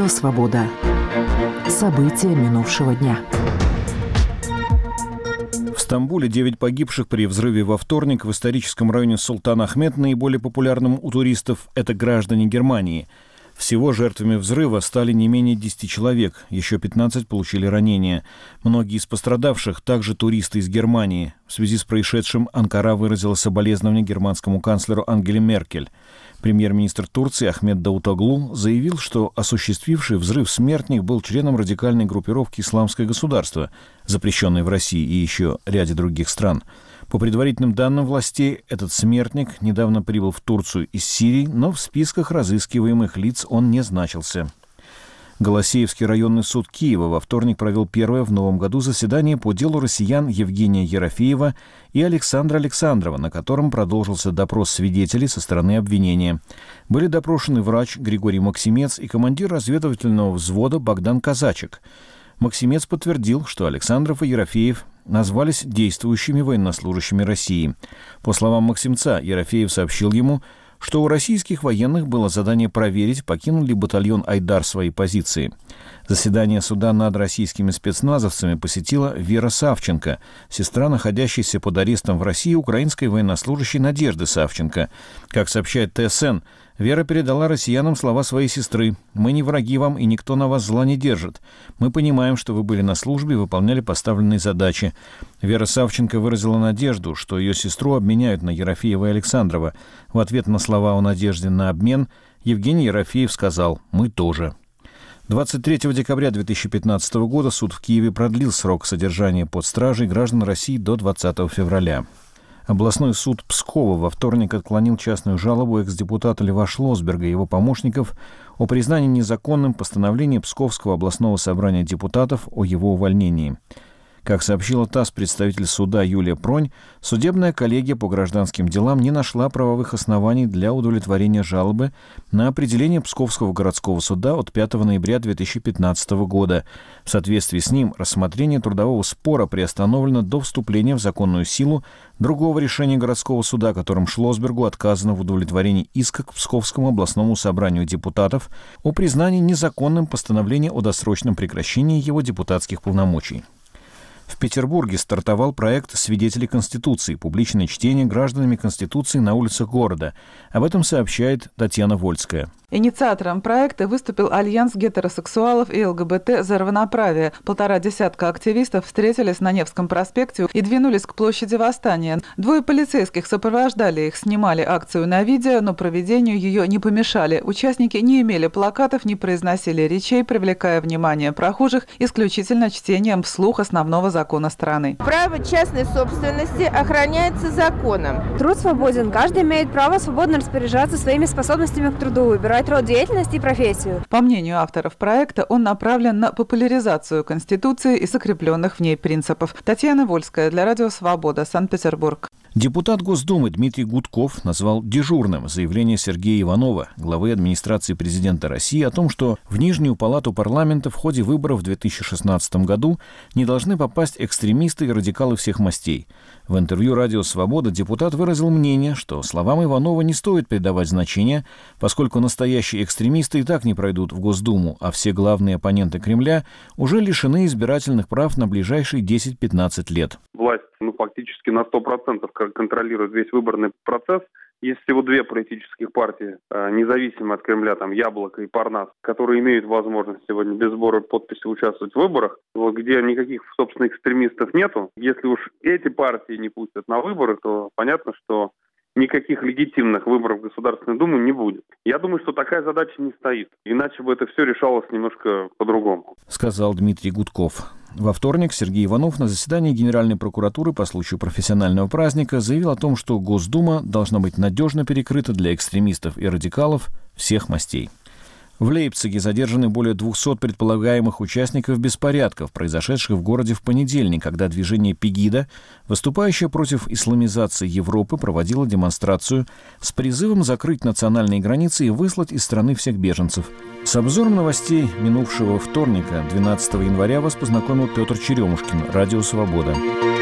«Свобода». События минувшего дня. В Стамбуле 9 погибших при взрыве во вторник в историческом районе Султан-Ахмет, наиболее популярном у туристов, это граждане Германии. Всего жертвами взрыва стали не менее 10 человек, еще 15 получили ранения. Многие из пострадавших также туристы из Германии. В связи с происшедшим Анкара выразила соболезнования германскому канцлеру Ангеле Меркель. Премьер-министр Турции Ахмед Давутоглу заявил, что осуществивший взрыв смертник был членом радикальной группировки «Исламское государство», запрещенной в России и еще ряде других стран. По предварительным данным властей, этот смертник недавно прибыл в Турцию из Сирии, но в списках разыскиваемых лиц он не значился. Голосеевский районный суд Киева во вторник провел первое в новом году заседание по делу россиян Евгения Ерофеева и Александра Александрова, на котором продолжился допрос свидетелей со стороны обвинения. Были допрошены врач Григорий Максимец и командир разведывательного взвода Богдан Казачек. Максимец подтвердил, что Александров и Ерофеев назвались действующими военнослужащими России. По словам Максимца, Ерофеев сообщил ему, что у российских военных было задание проверить, покинул ли батальон «Айдар» свои позиции. Заседание суда над российскими спецназовцами посетила Вера Савченко, сестра находящейся под арестом в России украинской военнослужащей Надежды Савченко. Как сообщает ТСН, Вера передала россиянам слова своей сестры: «Мы не враги вам, и никто на вас зла не держит. Мы понимаем, что вы были на службе и выполняли поставленные задачи». Вера Савченко выразила надежду, что ее сестру обменяют на Ерофеева и Александрова. В ответ на слова о надежде на обмен Евгений Ерофеев сказал: «Мы тоже». 23 декабря 2015 года суд в Киеве продлил срок содержания под стражей граждан России до 20 февраля. Областной суд Пскова во вторник отклонил частную жалобу экс-депутата Льва Шлосберга и его помощников о признании незаконным постановление Псковского областного собрания депутатов о его увольнении. Как сообщила ТАСС представитель суда Юлия Пронь, судебная коллегия по гражданским делам не нашла правовых оснований для удовлетворения жалобы на определение Псковского городского суда от 5 ноября 2015 года. В соответствии с ним рассмотрение трудового спора приостановлено до вступления в законную силу другого решения городского суда, которым Шлосбергу отказано в удовлетворении иска к Псковскому областному собранию депутатов о признании незаконным постановления о досрочном прекращении его депутатских полномочий. В Петербурге стартовал проект «Свидетели Конституции» – публичное чтение гражданами Конституции на улицах города. Об этом сообщает Татьяна Вольская. Инициатором проекта выступил Альянс гетеросексуалов и ЛГБТ за равноправие. 1,5 десятка активистов встретились на Невском проспекте и двинулись к площади Восстания. 2 полицейских сопровождали их, снимали акцию на видео, но проведению ее не помешали. Участники не имели плакатов, не произносили речей, привлекая внимание прохожих исключительно чтением вслух основного закона страны. Право частной собственности охраняется законом. Труд свободен. Каждый имеет право свободно распоряжаться своими способностями к труду, выбирать род деятельности и профессию. По мнению авторов проекта, он направлен на популяризацию Конституции и закрепленных в ней принципов. Татьяна Вольская для Радио Свобода, Санкт-Петербург. Депутат Госдумы Дмитрий Гудков назвал дежурным заявление Сергея Иванова, главы администрации президента России, о том, что в Нижнюю палату парламента в ходе выборов в 2016 году не должны попасть экстремисты и радикалы всех мастей. В интервью «Радио Свобода» депутат выразил мнение, что словам Иванова не стоит придавать значения, поскольку настоящие экстремисты и так не пройдут в Госдуму, а все главные оппоненты Кремля уже лишены избирательных прав на ближайшие 10-15 лет. Власть фактически на 100% контролирует весь выборный процесс. Есть всего 2 политических партии, независимо от Кремля, там Яблоко и Парнас, которые имеют возможность сегодня без сбора подписи участвовать в выборах, где никаких, собственно, экстремистов нету. Если уж эти партии не пустят на выборы, то понятно, что никаких легитимных выборов в Государственную Думу не будет. Я думаю, что такая задача не стоит. Иначе бы это все решалось немножко по-другому. Сказал Дмитрий Гудков. Во вторник Сергей Иванов на заседании Генеральной прокуратуры по случаю профессионального праздника заявил о том, что Госдума должна быть надежно перекрыта для экстремистов и радикалов всех мастей. В Лейпциге задержаны более 200 предполагаемых участников беспорядков, произошедших в городе в понедельник, когда движение «Пегида», выступающее против исламизации Европы, проводило демонстрацию с призывом закрыть национальные границы и выслать из страны всех беженцев. С обзором новостей минувшего вторника, 12 января, вас познакомил Петр Черемушкин, Радио Свобода.